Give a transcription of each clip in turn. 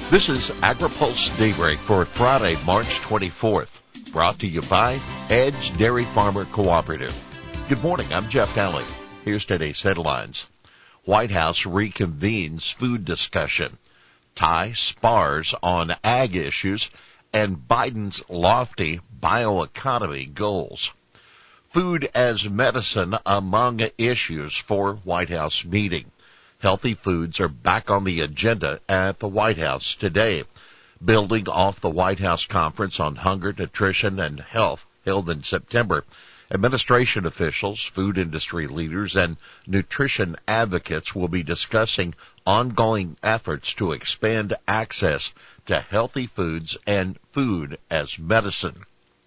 This is AgriPulse Daybreak for Friday, March 24th, brought to you by Edge Dairy Farmer Cooperative. Good morning, I'm Jeff Daly. Here's today's headlines. White House reconvenes food discussion. Tie spars on ag issues and Biden's lofty bioeconomy goals. Food as medicine among issues for White House meeting. Healthy foods are back on the agenda at the White House today. Building off the White House Conference on Hunger, Nutrition, and Health held in September, administration officials, food industry leaders, and nutrition advocates will be discussing ongoing efforts to expand access to healthy foods and food as medicine.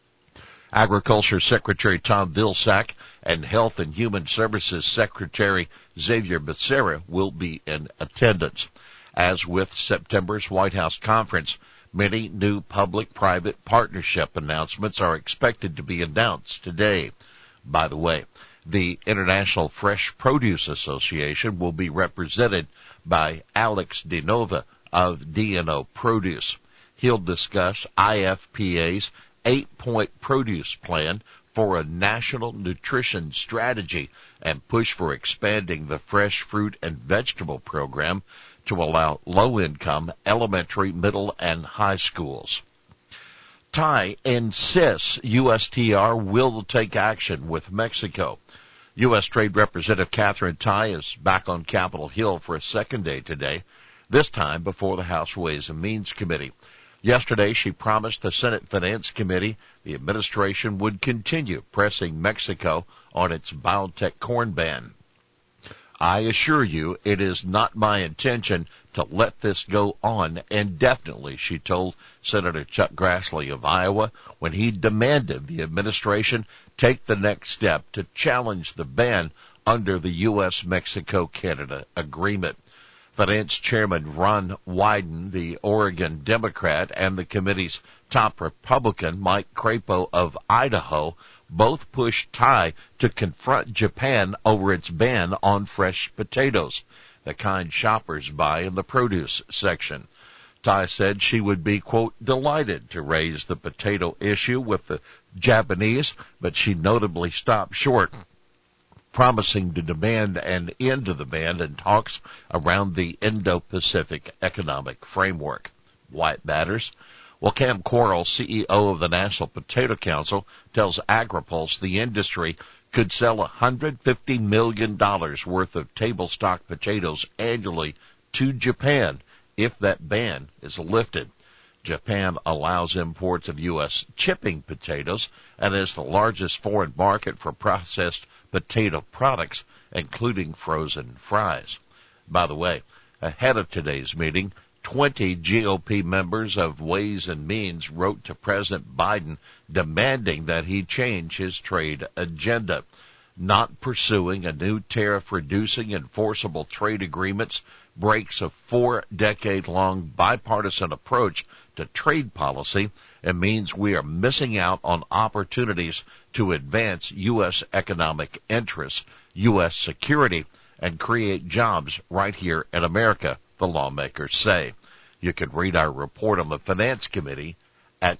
Agriculture Secretary Tom Vilsack and Health and Human Services Secretary Xavier Becerra will be in attendance. As with September's White House Conference, many new public-private partnership announcements are expected to be announced today. By the way, the International Fresh Produce Association will be represented by Alex DeNova of DNO Produce. He'll discuss IFPA's 8-point produce plan for a national nutrition strategy and push for expanding the fresh fruit and vegetable program to allow low-income elementary, middle, and high schools. Tie insists USTR will take action with Mexico. U.S. Trade Representative Katherine Tai is back on Capitol Hill for a second day today, this time before the House Ways and Means Committee. Yesterday, she promised the Senate Finance Committee the administration would continue pressing Mexico on its biotech corn ban. I assure you it is not my intention to let this go on indefinitely, she told Senator Chuck Grassley of Iowa when he demanded the administration take the next step to challenge the ban under the U.S.-Mexico-Canada agreement. Finance Chairman Ron Wyden, the Oregon Democrat, and the committee's top Republican, Mike Crapo of Idaho, both pushed Tai to confront Japan over its ban on fresh potatoes, the kind shoppers buy in the produce section. Tai said she would be, quote, delighted to raise the potato issue with the Japanese, but she notably stopped short, promising to demand an end to the ban in talks around the Indo-Pacific Economic Framework. Why it matters? Well, Cam Quarles, CEO of the National Potato Council, tells AgriPulse the industry could sell $150 million worth of table stock potatoes annually to Japan if that ban is lifted. Japan allows imports of U.S. chipping potatoes and is the largest foreign market for processed potato products, including frozen fries. By the way, ahead of today's meeting, 20 GOP members of Ways and Means wrote to President Biden demanding that he change his trade agenda. Not pursuing a new tariff-reducing enforceable trade agreements breaks a 4-decade-long bipartisan approach to trade policy and means we are missing out on opportunities to advance U.S. economic interests, U.S. security, and create jobs right here in America, the lawmakers say. You can read our report on the Finance Committee at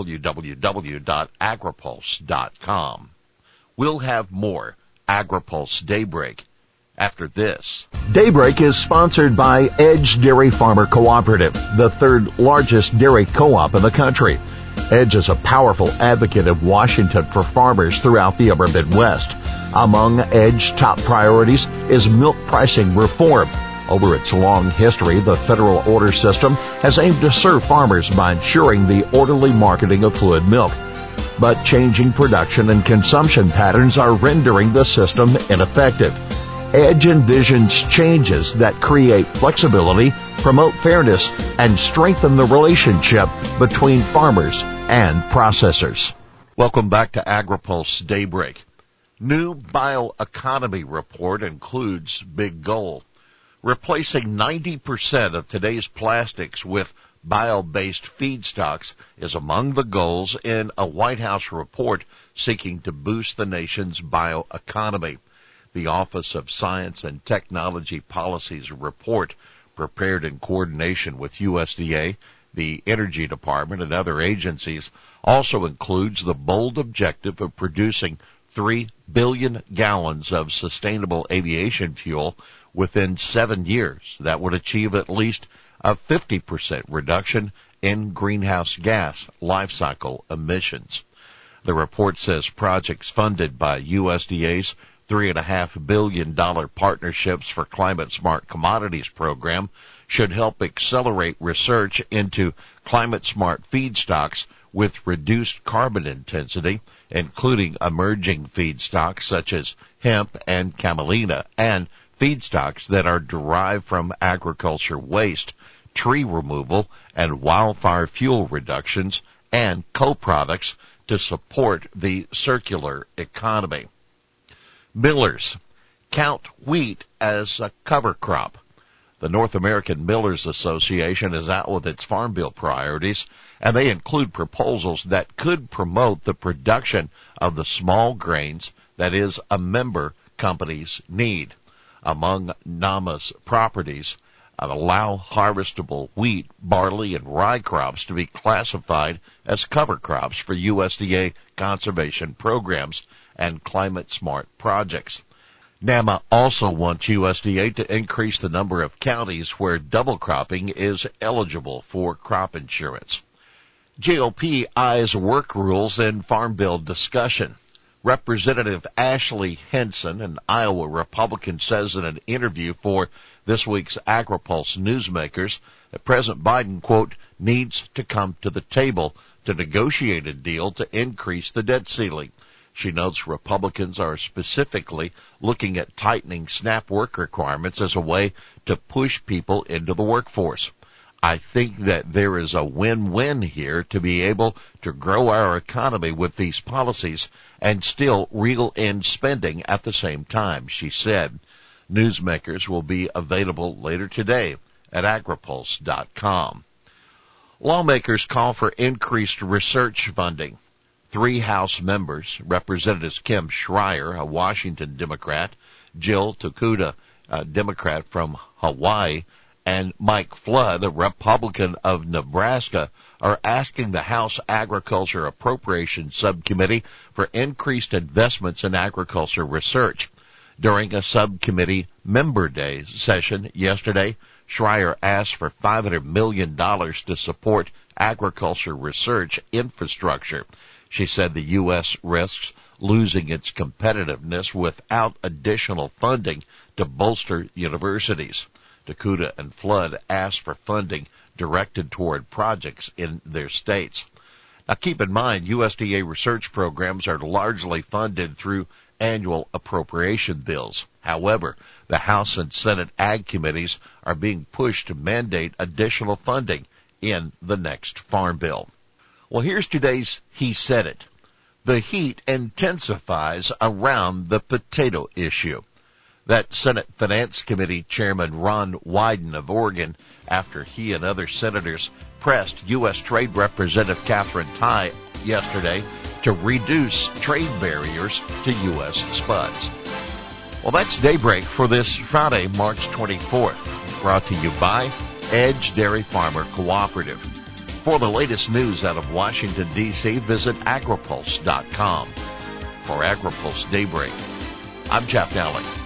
www.agripulse.com. We'll have more AgriPulse Daybreak after this. Daybreak is sponsored by Edge Dairy Farmer Cooperative, the third largest dairy co-op in the country. Edge is a powerful advocate of Washington for farmers throughout the upper Midwest. Among Edge's top priorities is milk pricing reform. Over its long history, the federal order system has aimed to serve farmers by ensuring the orderly marketing of fluid milk. But changing production and consumption patterns are rendering the system ineffective. Edge envisions changes that create flexibility, promote fairness, and strengthen the relationship between farmers and processors. Welcome back to AgriPulse Daybreak. New bioeconomy report includes big goal. Replacing 90% of today's plastics with bio-based feedstocks is among the goals in a White House report seeking to boost the nation's bioeconomy. The Office of Science and Technology Policy's report prepared in coordination with USDA, the Energy Department, and other agencies, also includes the bold objective of producing 3 billion gallons of sustainable aviation fuel within 7 years. That would achieve at least a 50% reduction in greenhouse gas life cycle emissions. The report says projects funded by USDA's $3.5 billion Partnerships for Climate Smart Commodities program should help accelerate research into climate-smart feedstocks with reduced carbon intensity, including emerging feedstocks such as hemp and camelina, and feedstocks that are derived from agriculture waste, tree removal, and wildfire fuel reductions, and co-products to support the circular economy. Millers count wheat as a cover crop. The North American Millers Association is out with its Farm Bill priorities, and they include proposals that could promote the production of the small grains that is a member companies need. Among NAMA's properties, allow harvestable wheat, barley, and rye crops to be classified as cover crops for USDA conservation programs and climate-smart projects. NAMA also wants USDA to increase the number of counties where double cropping is eligible for crop insurance. GOP eyes work rules in Farm Bill discussion. Representative Ashley Henson, an Iowa Republican, says in an interview for this week's AgriPulse Newsmakers that President Biden, quote, needs to come to the table to negotiate a deal to increase the debt ceiling. She notes Republicans are specifically looking at tightening SNAP work requirements as a way to push people into the workforce. I think that there is a win-win here to be able to grow our economy with these policies and still reel in spending at the same time, she said. Newsmakers will be available later today at agripulse.com. Lawmakers call for increased research funding. 3 House members, Representatives Kim Schreier, a Washington Democrat, Jill Tokuda, a Democrat from Hawaii, and Mike Flood, a Republican of Nebraska, are asking the House Agriculture Appropriations Subcommittee for increased investments in agriculture research. During a subcommittee member day session yesterday, Schreier asked for $500 million to support agriculture research infrastructure. She said the U.S. risks losing its competitiveness without additional funding to bolster universities. Tokuda and Flood asked for funding directed toward projects in their states. Now keep in mind, USDA research programs are largely funded through annual appropriation bills. However, the House and Senate Ag committees are being pushed to mandate additional funding in the next Farm Bill. Well, here's today's He Said It. The heat intensifies around the potato issue. That Senate Finance Committee Chairman Ron Wyden of Oregon, after he and other senators pressed U.S. Trade Representative Katherine Tai yesterday to reduce trade barriers to U.S. spuds. Well, that's Daybreak for this Friday, March 24th, brought to you by Edge Dairy Farmer Cooperative. For the latest news out of Washington, D.C., visit agripulse.com. For AgriPulse Daybreak, I'm Jeff Daly.